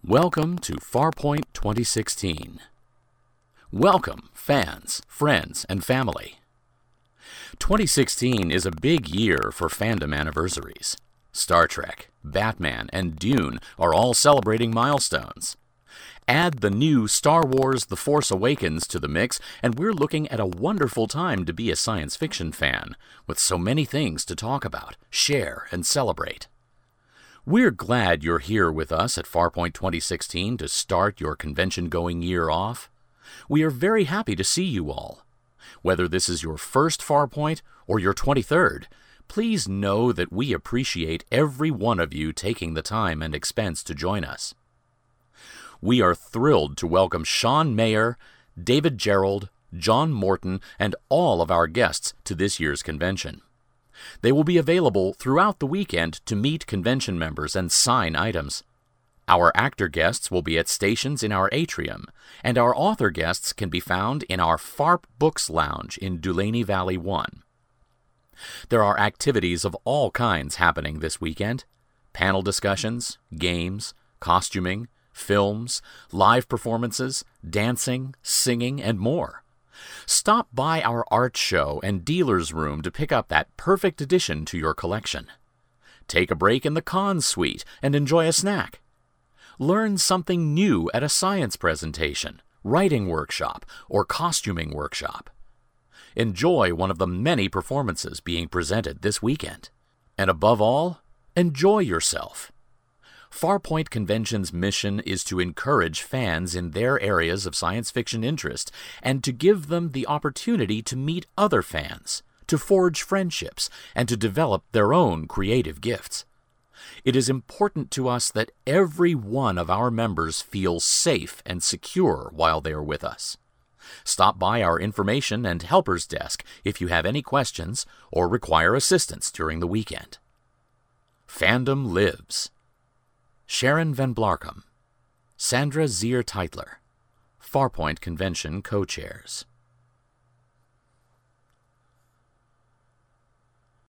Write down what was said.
Welcome to Farpoint 2016. Welcome, fans, friends, and family. 2016 is a big year for fandom anniversaries. Star Trek, Batman, and Dune are all celebrating milestones. Add the new Star Wars The Force Awakens to the mix, and we're looking at a wonderful time to be a science fiction fan, with so many things to talk about, share, and celebrate. We're glad you're here with us at Farpoint 2016 to start your convention-going year off. We are very happy to see you all. Whether this is your first Farpoint or your 23rd, please know that we appreciate every one of you taking the time and expense to join us. We are thrilled to welcome Sean Mayer, David Gerald, John Morton, and all of our guests to this year's convention. They will be available throughout the weekend to meet convention members and sign items. Our actor guests will be at stations in our atrium, and our author guests can be found in our FARP Books Lounge in Dulaney Valley 1. There are activities of all kinds happening this weekend: panel discussions, games, costuming, films, live performances, dancing, singing, and more. Stop by our art show and dealer's room to pick up that perfect addition to your collection. Take a break in the con suite and enjoy a snack. Learn something new at a science presentation, writing workshop, or costuming workshop. Enjoy one of the many performances being presented this weekend. And above all, enjoy yourself. Farpoint Convention's mission is to encourage fans in their areas of science fiction interest and to give them the opportunity to meet other fans, to forge friendships, and to develop their own creative gifts. It is important to us that every one of our members feels safe and secure while they are with us. Stop by our information and helpers desk if you have any questions or require assistance during the weekend. Fandom lives. Sharon Van Blarcom, Sandra Zier-Teitler, Farpoint Convention co-chairs.